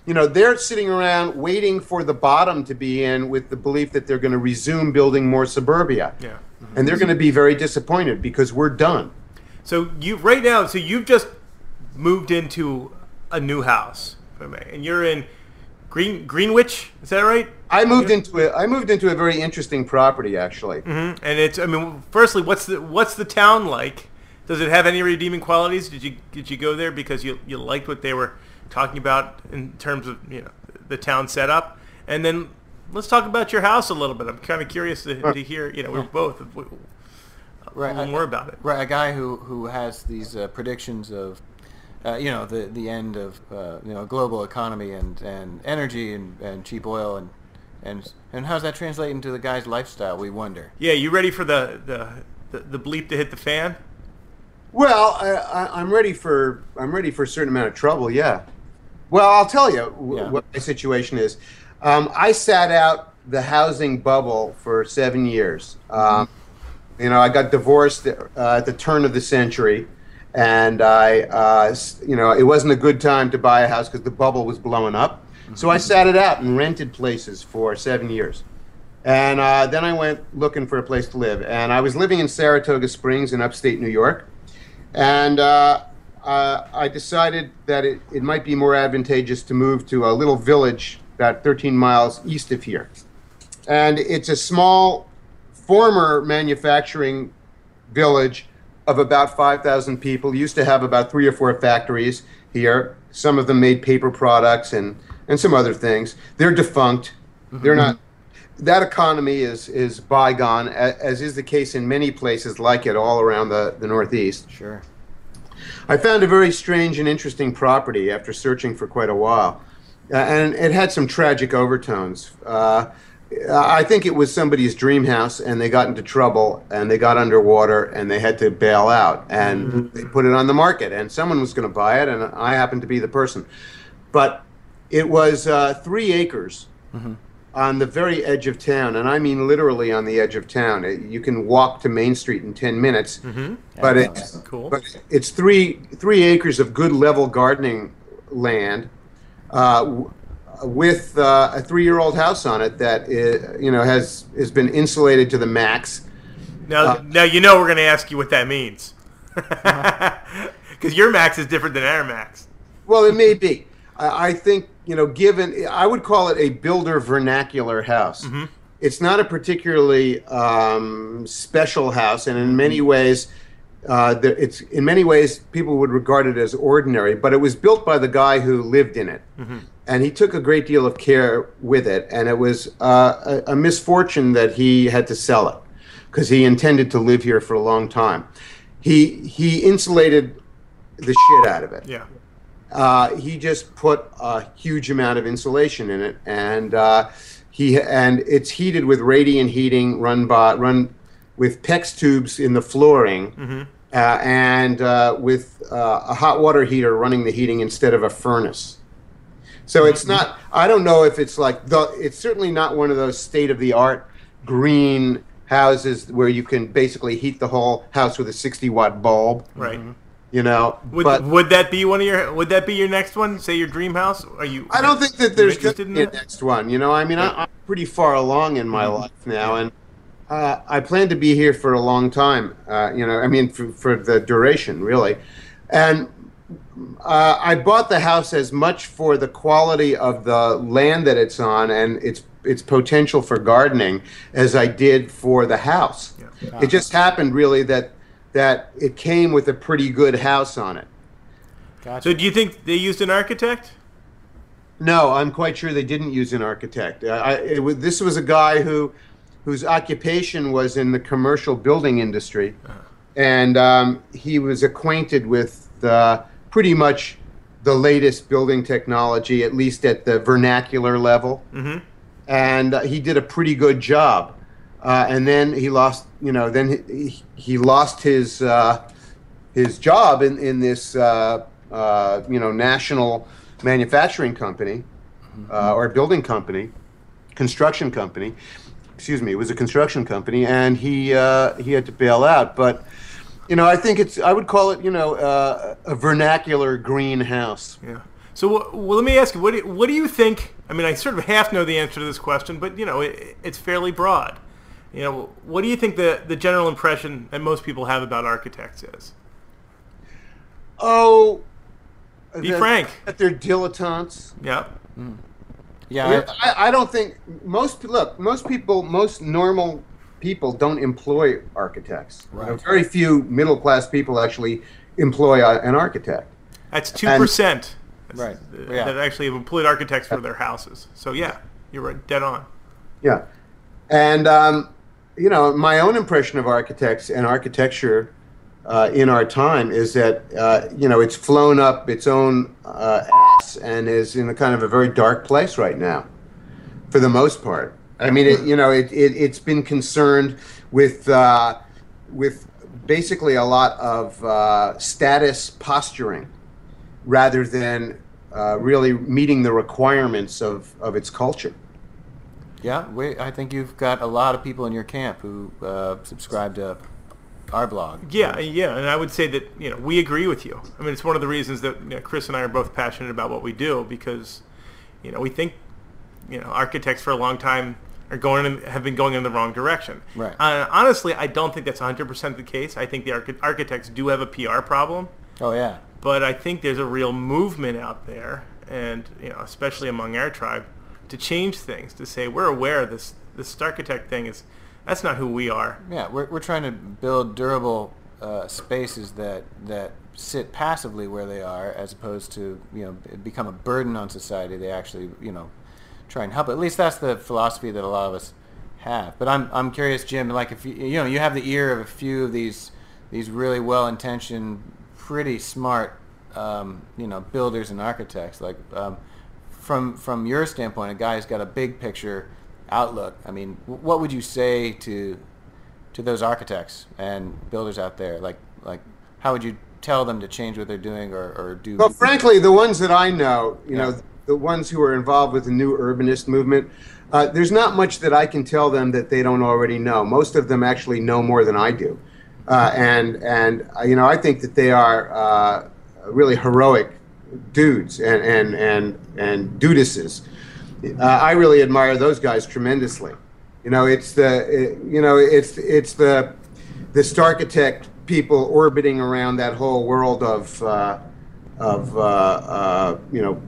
you know, they're sitting around waiting for the bottom to be in with the belief that they're going to resume building more suburbia. Yeah. Mm-hmm. And they're going to be very disappointed because we're done. So you right now, so you've just moved into a new house, if I may, and you're in Green Greenwich. Is that right? I moved into a I moved into a very interesting property, actually. Mm-hmm. And it's, I mean, firstly, what's the what's the town like? Does it have any redeeming qualities? Did you did you go there because you you liked what they were talking about in terms of, you know, the town setup? And then let's talk about your house a little bit. I'm kind of curious to, to hear, you know, we're both a right, little more about it. Right, a guy who who has these uh, predictions of, uh, you know, the the end of uh, you know, global economy and, and energy and, and cheap oil and and and how's that translate into the guy's lifestyle? We wonder. Yeah, you ready for the the, the, the bleep to hit the fan? Well, I, I, I'm ready for I'm ready for a certain amount of trouble. Yeah. Well, I'll tell you w- Yeah. what my situation is. Um, I sat out the housing bubble for seven years. Um, you know, I got divorced uh, at the turn of the century, and I, uh, s- you know, it wasn't a good time to buy a house because the bubble was blowing up. So I sat it out and rented places for seven years. And uh, then I went looking for a place to live. And I was living in Saratoga Springs in upstate New York. And uh, uh, I decided that it, it might be more advantageous to move to a little village about thirteen miles east of here. And it's a small former manufacturing village of about five thousand people. Used to have about three or four factories here. Some of them made paper products and, and some other things. They're defunct. Mm-hmm. They're not. That economy is, is bygone, as is the case in many places like it all around the, the Northeast. Sure. I found a very strange and interesting property after searching for quite a while. Uh, and it had some tragic overtones. Uh, I think it was somebody's dream house, and they got into trouble, and they got underwater, and they had to bail out. And mm-hmm. they put it on the market, and someone was going to buy it, and I happened to be the person. But it was uh, three acres. Mm-hmm. on the very edge of town, and I mean literally on the edge of town. It, you can walk to Main Street in ten minutes, mm-hmm. but, yeah, it's, cool. but it's three three acres of good level gardening land uh, w- with uh, a three-year-old house on it that is, you know has has been insulated to the max. Now, uh, now you know we're going to ask you what that means, because your max is different than our max. Well, it may be. I, I think. You know, given, I would call it a builder vernacular house. Mm-hmm. It's not a particularly um, special house, and in many ways, uh, the, it's in many ways people would regard it as ordinary. But it was built by the guy who lived in it, mm-hmm. and he took a great deal of care with it. And it was uh, a, a misfortune that he had to sell it because he intended to live here for a long time. He he insulated the shit out of it. Yeah. Uh, he just put a huge amount of insulation in it, and uh, he and it's heated with radiant heating, run by run with PEX tubes in the flooring, mm-hmm. uh, and uh, with uh, a hot water heater running the heating instead of a furnace. So mm-hmm. it's not. I don't know if it's like the. It's certainly not one of those state of the art green houses where you can basically heat the whole house with a sixty watt bulb. Right. Mm-hmm. You know, would, but would that be one of your? Would that be your next one? Say your dream house? Are you? I don't think that there's going to in be a that? next one. You know, I mean, I, I'm pretty far along in my mm-hmm. life now, and uh, I plan to be here for a long time. Uh, you know, I mean, for, for the duration, really. And uh, I bought the house as much for the quality of the land that it's on and its its potential for gardening as I did for the house. Yeah. Yeah. It just happened, really, that. that it came with a pretty good house on it. Gotcha. So do you think they used an architect? No, I'm quite sure they didn't use an architect. Uh, I, it was, this was a guy who, whose occupation was in the commercial building industry, uh-huh. and um, he was acquainted with the, pretty much the latest building technology, at least at the vernacular level, mm-hmm. and uh, he did a pretty good job. Uh, and then he lost, you know, then he, he lost his uh, his job in in this, uh, uh, you know, national manufacturing company uh, or building company, construction company. Excuse me, it was a construction company, and he uh, he had to bail out. But you know, I think it's I would call it, you know, uh, a vernacular greenhouse. Yeah. So, well, let me ask you, what do you, what do you think? I mean, I sort of half know the answer to this question, but you know, it, it's fairly broad. You know, what do you think the the general impression that most people have about architects is? Oh, be that, frank. That they're dilettantes. Yeah. Mm. Yeah. I, mean, I, I don't think most look. Most people, most normal people, don't employ architects. Right. You know, very few middle class people actually employ a, an architect. That's two percent. Right. Uh, Yeah. That actually have employed architects for their houses. So yeah, you're right, dead on. Yeah, and um, you know, my own impression of architects and architecture uh, in our time is that uh, you know, it's flown up its own uh, ass and is in a kind of a very dark place right now, for the most part. I mean, it, you know, it, it it's been concerned with uh, with basically a lot of uh, status posturing, rather than uh, really meeting the requirements of, of its culture. Yeah, we, I think you've got a lot of people in your camp who uh, subscribe to our blog. Yeah, yeah, and I would say that, you know, we agree with you. I mean, it's one of the reasons that, you know, Chris and I are both passionate about what we do, because, you know, we think, you know, architects for a long time are going in, have been going in the wrong direction. Right. Uh, honestly, I don't think that's one hundred percent the case. I think the archi- architects do have a P R problem. Oh yeah. But I think there's a real movement out there, and you know, especially among our tribe, to change things. To say we're aware of this this architect thing is that's not who we are. Yeah, we're we're trying to build durable uh, spaces that that sit passively where they are, as opposed to you know become a burden on society. They actually you know try and help. At least that's the philosophy that a lot of us have. But I'm I'm curious, Jim. Like if you you know you have the ear of a few of these these really well intentioned, pretty smart, um, you know, builders and architects. Like, um, from from your standpoint, a guy who's got a big picture outlook. I mean, w- what would you say to to those architects and builders out there? Like, like, how would you tell them to change what they're doing, or, or do? Well, frankly, the ones that I know, you Yeah. know, the ones who are involved with the new urbanist movement, uh, there's not much that I can tell them that they don't already know. Most of them actually know more than I do. Uh, and and uh, you know, I think that they are uh, really heroic dudes and and and and dudesses. Uh, I really admire those guys tremendously. You know, it's the it, you know it's it's the the Starchitect people orbiting around that whole world of uh, of uh, uh, you know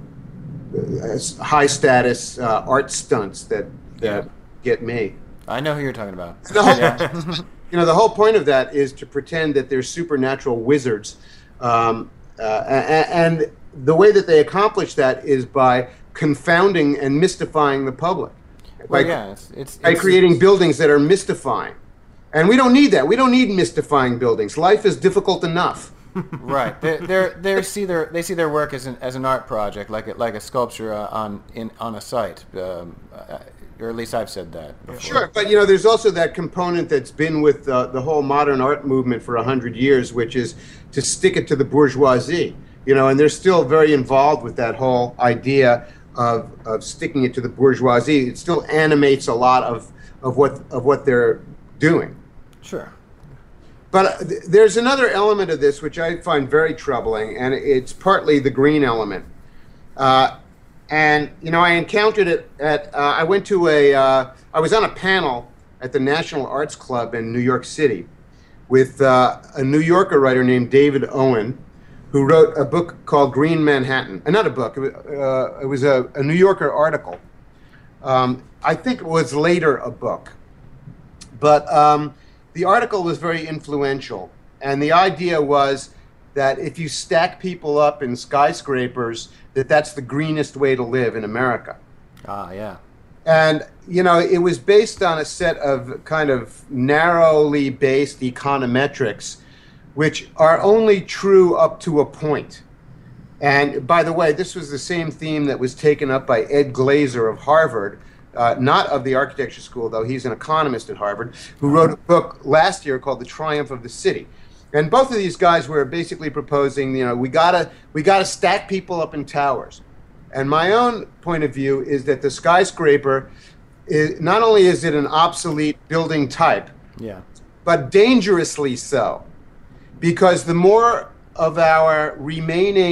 uh, high status uh, art stunts that that Yeah. get me. I know who you're talking about. The whole, Yeah. you know, the whole point of that is to pretend that they're supernatural wizards, um, uh, and, and the way that they accomplish that is by confounding and mystifying the public. Well, by, yeah, it's it's, by it's creating buildings that are mystifying, and we don't need that. We don't need mystifying buildings. Life is difficult enough. Right. They they they see their they see their work as an as an art project, like a, like a sculpture uh, on in on a site. Um, uh, or at least I've said that before. Sure, but you know, there's also that component that's been with uh, the whole modern art movement for a hundred years, which is to stick it to the bourgeoisie. You know, and they're still very involved with that whole idea of of sticking it to the bourgeoisie. It still animates a lot of of what of what they're doing. Sure. But uh, th- there's another element of this which I find very troubling, and it's partly the green element. Uh, and you know, I encountered it at. Uh, I went to a. Uh, I was on a panel at the National Arts Club in New York City with uh, a New Yorker writer named David Owen, who wrote a book called Green Manhattan. Uh, not a book. It was, uh, it was a, a New Yorker article. Um, I think it was later a book, but. Um, The article was very influential, and the idea was that if you stack people up in skyscrapers, that that's the greenest way to live in America. Ah, yeah. And, you know, it was based on a set of kind of narrowly based econometrics, which are only true up to a point. And, by the way, this was the same theme that was taken up by Ed Glazer of Harvard, Uh, not of the architecture school, though. He's an economist at Harvard, who wrote a book last year called The Triumph of the City. And both of these guys were basically proposing, you know, we gotta we gotta stack people up in towers. And my own point of view is that the skyscraper is not only is it an obsolete building type, Yeah. but dangerously so, because the more of our remaining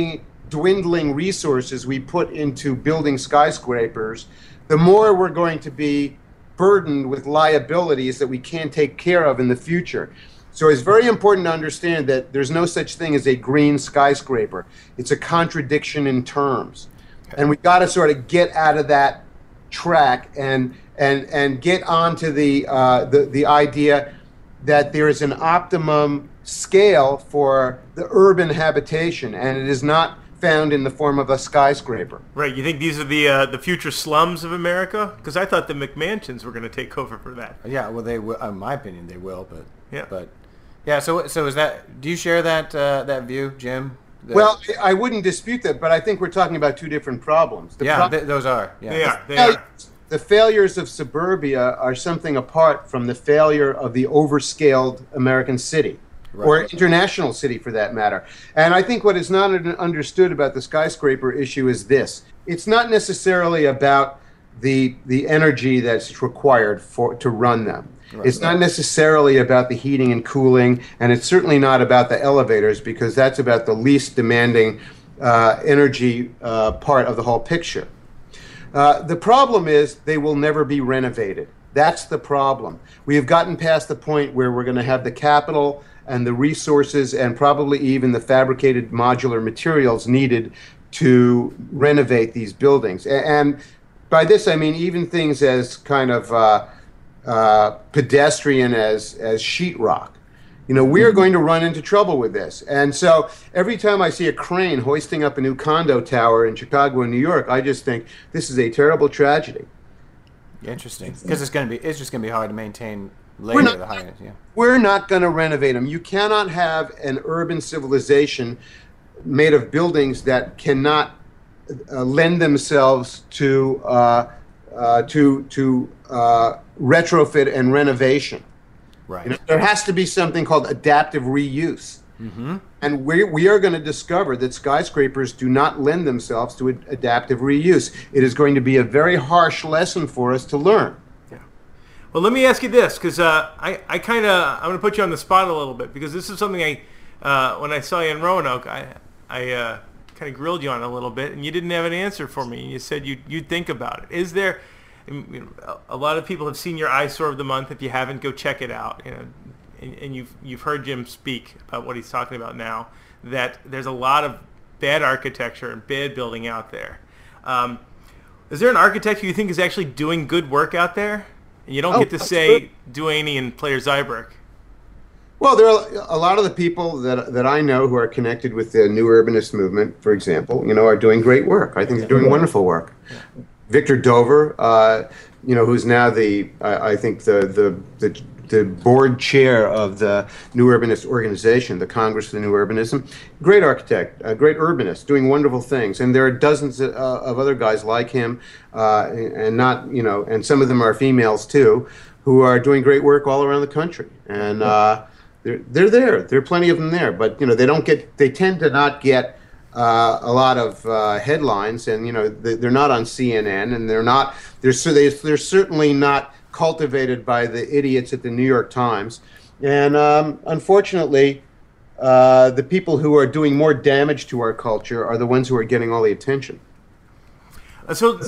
dwindling resources we put into building skyscrapers, the more we're going to be burdened with liabilities that we can't take care of in the future. So it's very important to understand that there's no such thing as a green skyscraper. It's a contradiction in terms. And we've got to sort of get out of that track and and and get onto the uh, the the idea that there is an optimum scale for the urban habitation, and it is not found in the form of a skyscraper. Right. You think these are the uh, the future slums of America? Because I thought the McMansions were going to take over for that. Yeah. Well, they will. In my opinion, they will. But yeah. But yeah. So so is that? Do you share that uh, that view, Jim? The, well, I wouldn't dispute that, but I think we're talking about two different problems. The yeah, prob- th- those are. Yeah. They are. They fail- are. The failures of suburbia are something apart from the failure of the overscaled American city, right, or international city for that matter. And I think what is not understood about the skyscraper issue is this. It's not necessarily about the the energy that's required for to run them. Right. It's not necessarily about the heating and cooling, and it's certainly not about the elevators, because that's about the least demanding uh, energy uh, part of the whole picture. Uh, the problem is they will never be renovated. That's the problem. We have gotten past the point where we're going to have the capital and the resources and probably even the fabricated modular materials needed to renovate these buildings. And by this I mean even things as kind of uh, uh, pedestrian as, as sheetrock. You know, we are going to run into trouble with this. And so every time I see a crane hoisting up a new condo tower in Chicago and New York, I just think this is a terrible tragedy. Interesting. Because it's going to be it's just going to be hard to maintain later. Not, the high, yeah. We're not going to renovate them. You cannot have an urban civilization made of buildings that cannot uh, lend themselves to uh, uh, to to uh, retrofit and renovation. Right. You know, there has to be something called adaptive reuse. Mm-hmm. And we, we are going to discover that skyscrapers do not lend themselves to ad- adaptive reuse. It is going to be a very harsh lesson for us to learn. Yeah. Well, let me ask you this, because uh, I, I kind of, I'm going to put you on the spot a little bit, because this is something I, uh, when I saw you in Roanoke, I, I uh, kind of grilled you on a little bit, and you didn't have an answer for me. You said you'd, you'd think about it. Is there... A lot of people have seen your eyesore of the month. If you haven't, go check it out. You know, and, and you've you've heard Jim speak about what he's talking about now. That there's a lot of bad architecture and bad building out there. Um, is there an architect who you think is actually doing good work out there? And you don't oh, get to say Duaney and Player Zyberk. Well, there are a lot of the people that that I know who are connected with the New Urbanist movement, for example, you know, are doing great work. I think they're doing wonderful work. Yeah. Victor Dover, uh, you know, who's now the, I, I think the, the the the board chair of the New Urbanist organization, the Congress for the New Urbanism. Great architect, a great urbanist, doing wonderful things. And there are dozens of, uh, of other guys like him, uh, and not, you know, and some of them are females too, who are doing great work all around the country. And uh, they're they're there. There are plenty of them there, but you know, they don't get. They tend to not get. Uh, a lot of uh, headlines, and you know they're not on C N N, and they're not they're so they, they're certainly not cultivated by the idiots at the New York Times, and um, unfortunately, uh, the people who are doing more damage to our culture are the ones who are getting all the attention. Uh, so,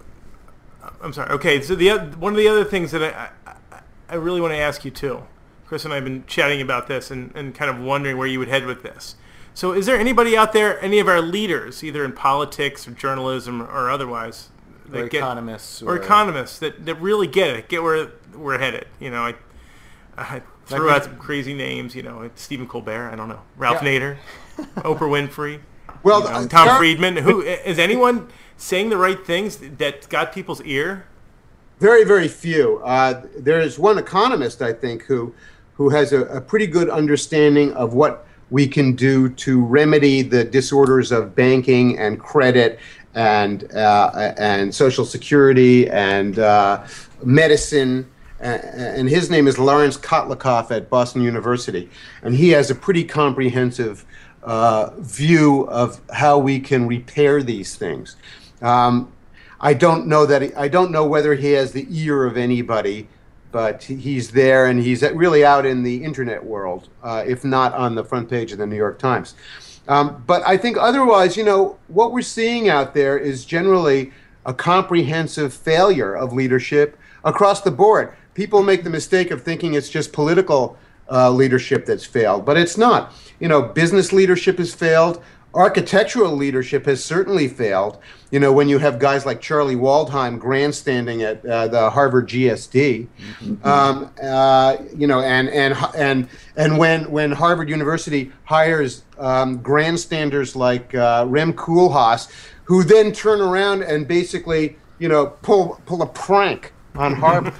uh, I'm sorry. Okay, so the one of the other things that I I, I really want to ask you too, Chris and I have been chatting about this and, and kind of wondering where you would head with this. So is there anybody out there, any of our leaders, either in politics or journalism or otherwise, that or get, economists, or, or economists that, that really get it, get where we're headed? You know, I, I threw like out some crazy names. You know, Stephen Colbert. I don't know, Ralph yeah. Nader, Oprah Winfrey, well, you know, uh, Tom there, Friedman. Who is anyone saying the right things that got people's ear? Very, very few. Uh, there is one economist, I think, who who has a, a pretty good understanding of what we can do to remedy the disorders of banking and credit and uh, and Social Security and uh, medicine. And his name is Lawrence Kotlikoff at Boston University. And he has a pretty comprehensive uh, view of how we can repair these things. Um, I don't know that he, I don't know whether he has the ear of anybody, but he's there, and he's really out in the internet world, uh, if not on the front page of the New York Times. Um, but I think otherwise, you know, what we're seeing out there is generally a comprehensive failure of leadership across the board. People make the mistake of thinking it's just political uh, leadership that's failed, but it's not. You know, business leadership has failed. Architectural leadership has certainly failed. You know, when you have guys like Charlie Waldheim grandstanding at uh, the Harvard G S D, mm-hmm. um, uh, you know, and and and and when when Harvard University hires um, grandstanders like uh, Rem Koolhaas, who then turn around and basically, you know, pull pull a prank on Harvard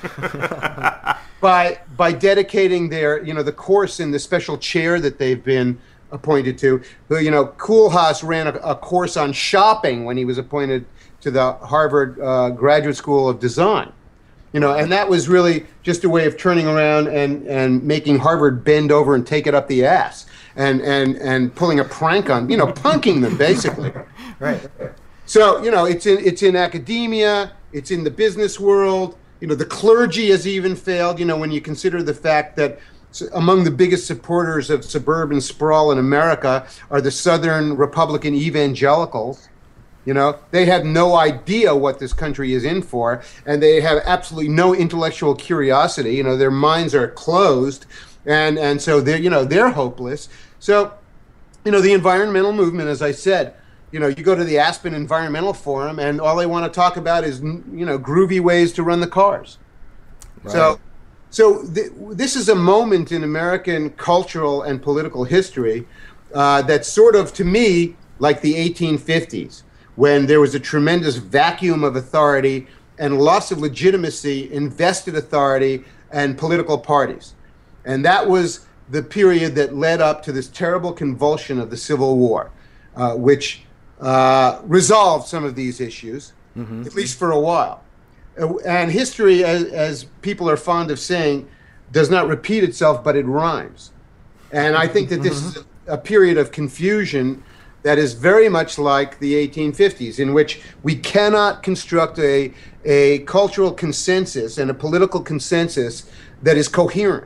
by by dedicating their, you know, the course in the special chair that they've been appointed to. Who, you know, Koolhaas ran a, a course on shopping when he was appointed to the Harvard uh, Graduate School of Design. You know, and that was really just a way of turning around and, and making Harvard bend over and take it up the ass and, and, and pulling a prank on, you know, punking them basically. Right. So, you know, it's in it's in academia, it's in the business world. You know, the clergy has even failed, you know, when you consider the fact that among the biggest supporters of suburban sprawl in America are the Southern Republican evangelicals. You know, they have no idea what this country is in for, and they have absolutely no intellectual curiosity. You know, their minds are closed, and, and so they're, you know, they're hopeless. So, you know, the environmental movement, as I said, you know, you go to the Aspen Environmental Forum, and all they want to talk about is, you know, groovy ways to run the cars. Right. So, so th this is a moment in American cultural and political history uh, that's sort of, to me, like the eighteen fifties, when there was a tremendous vacuum of authority and loss of legitimacy in vested authority and political parties. And that was the period that led up to this terrible convulsion of the Civil War, uh, which uh, resolved some of these issues, mm-hmm. at least for a while. Uh, and history, as, as people are fond of saying, does not repeat itself, but it rhymes. And I think that this mm-hmm. is a, a period of confusion that is very much like the eighteen fifties, in which we cannot construct a, a cultural consensus and a political consensus that is coherent.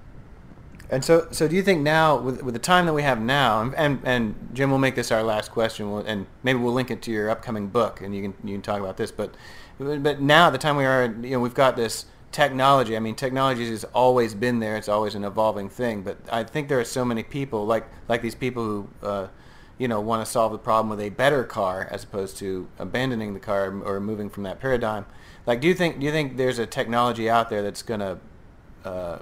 And so, so do you think now, with, with the time that we have now, and, and, and Jim, we'll make this our last question, we'll, and maybe we'll link it to your upcoming book, and you can you can talk about this. But but now, at the time we are, you know, we've got this technology. I mean, technology has always been there; it's always an evolving thing. But I think there are so many people, like like these people who, uh, you know, want to solve the problem with a better car as opposed to abandoning the car or moving from that paradigm. Like, do you think do you think there's a technology out there that's going to uh,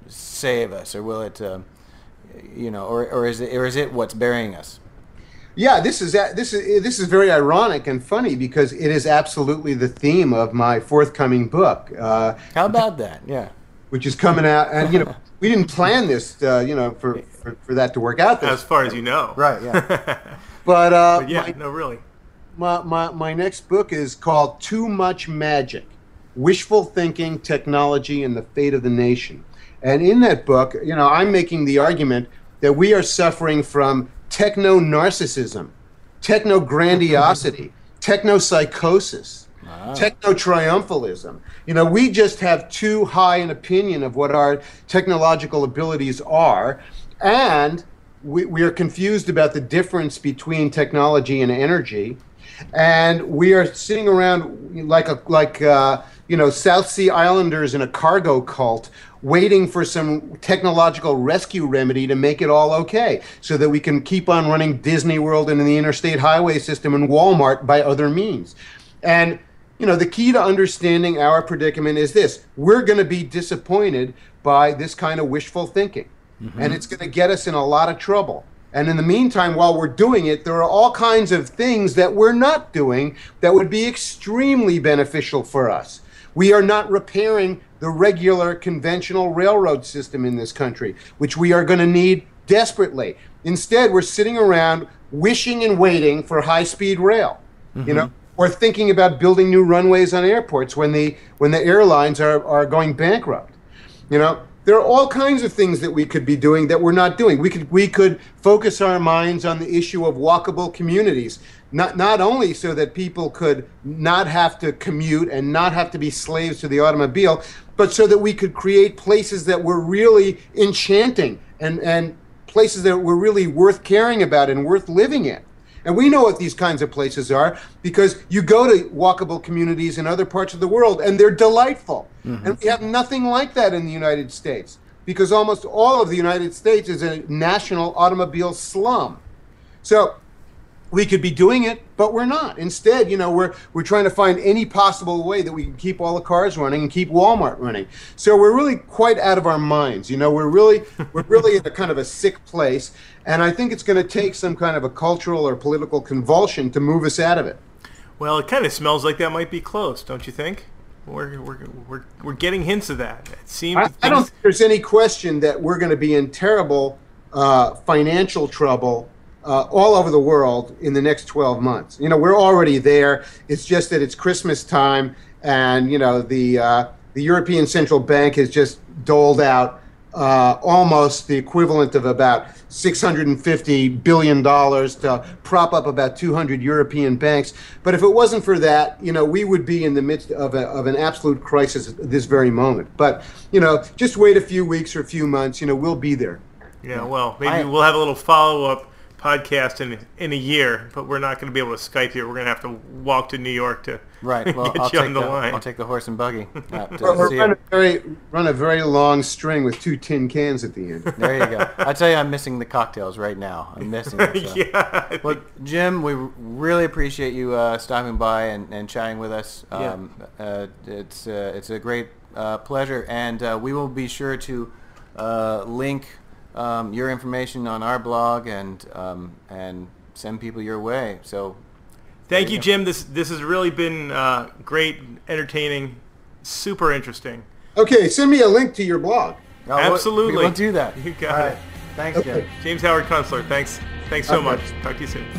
save us, or will it, uh, you know, or or is it or is it what's burying us? Yeah, this is this is this is very ironic and funny because it is absolutely the theme of my forthcoming book. Uh, How about that? Yeah, which is coming out, and you know, we didn't plan this, uh, you know, for, for for that to work out. This as far as you know, right? Yeah, but, uh, but yeah, my, no, really. My, my my next book is called Too Much Magic: Wishful Thinking, Technology, and the Fate of the Nation. And in that book, you know, I'm making the argument that we are suffering from techno-narcissism, techno-grandiosity, techno-psychosis, wow. techno-triumphalism. You know, we just have too high an opinion of what our technological abilities are, and we, we are confused about the difference between technology and energy, and we are sitting around like a like uh, you know, South Sea Islanders in a cargo cult, waiting for some technological rescue remedy to make it all okay, so that we can keep on running Disney World and the interstate highway system and Walmart by other means. And, you know, the key to understanding our predicament is this: we're going to be disappointed by this kind of wishful thinking, mm-hmm. and it's going to get us in a lot of trouble. And in the meantime, while we're doing it, there are all kinds of things that we're not doing that would be extremely beneficial for us. We are not repairing the regular conventional railroad system in this country, which we are going to need desperately. Instead, we're sitting around wishing and waiting for high-speed rail, mm-hmm. you know, or thinking about building new runways on airports when the when the airlines are, are going bankrupt. You know, there are all kinds of things that we could be doing that we're not doing. We could we could focus our minds on the issue of walkable communities. Not, not only so that people could not have to commute and not have to be slaves to the automobile, but so that we could create places that were really enchanting and, and places that were really worth caring about and worth living in. And we know what these kinds of places are because you go to walkable communities in other parts of the world and they're delightful. Mm-hmm. And we have nothing like that in the United States because almost all of the United States is a national automobile slum. So we could be doing it, but we're not. Instead, you know, we're we're trying to find any possible way that we can keep all the cars running and keep Walmart running. So we're really quite out of our minds. You know, we're really we're really in a kind of a sick place, and I think it's going to take some kind of a cultural or political convulsion to move us out of it. Well, it kind of smells like that might be close, don't you think? We're we're we're, we're getting hints of that. It seems. I, I don't think there's any question that we're going to be in terrible uh, financial trouble Uh, all over the world in the next twelve months. You know, we're already there. It's just that it's Christmas time, and you know the uh, the European Central Bank has just doled out uh, almost the equivalent of about six hundred fifty billion dollars to prop up about two hundred European banks. But if it wasn't for that, you know, we would be in the midst of, a, of an absolute crisis at this very moment. But you know, just wait a few weeks or a few months. You know, we'll be there. Yeah. Well, maybe I, we'll have a little follow-up podcast in in a year, but we're not going to be able to Skype here. We're going to have to walk to New York to right. Well, get I'll you take on the, the line. I'll take the horse and buggy. Or run a very run a very long string with two tin cans at the end. There you go. I tell you, I'm missing the cocktails right now. I'm missing them. So. Yeah. Well, Jim, we really appreciate you uh, stopping by and, and chatting with us. Um, yeah. uh, it's uh, it's a great uh, pleasure, and uh, we will be sure to uh, link Um, your information on our blog and um, and send people your way. So, thank you, Jim. This this has really been uh, great, entertaining, super interesting. Okay, send me a link to your blog. Oh, Absolutely, we'll, we'll do that. You got All it. Right. Thanks, okay. Jim. James Howard Kunstler. Thanks. Thanks so okay. much. Talk to you soon.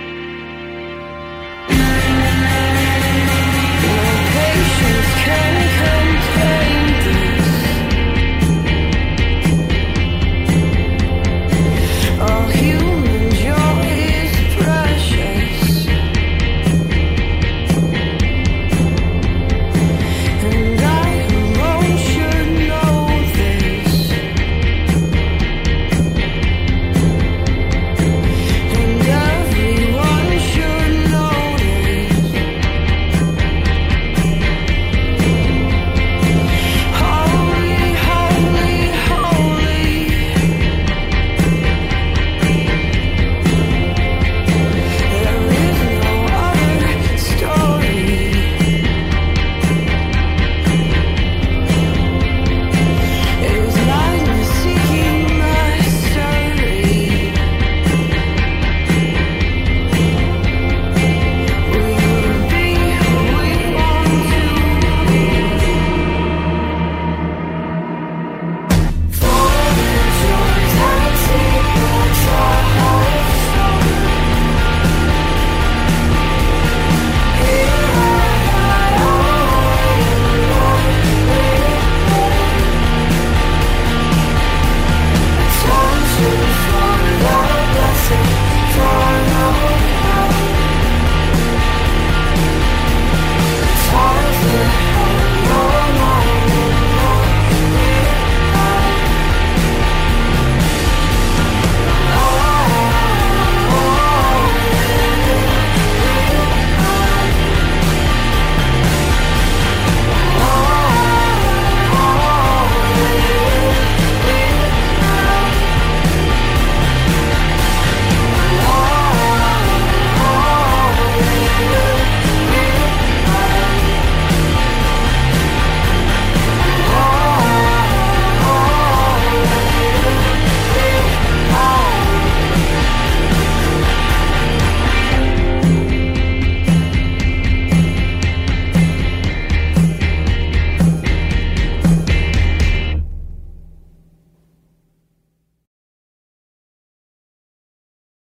Can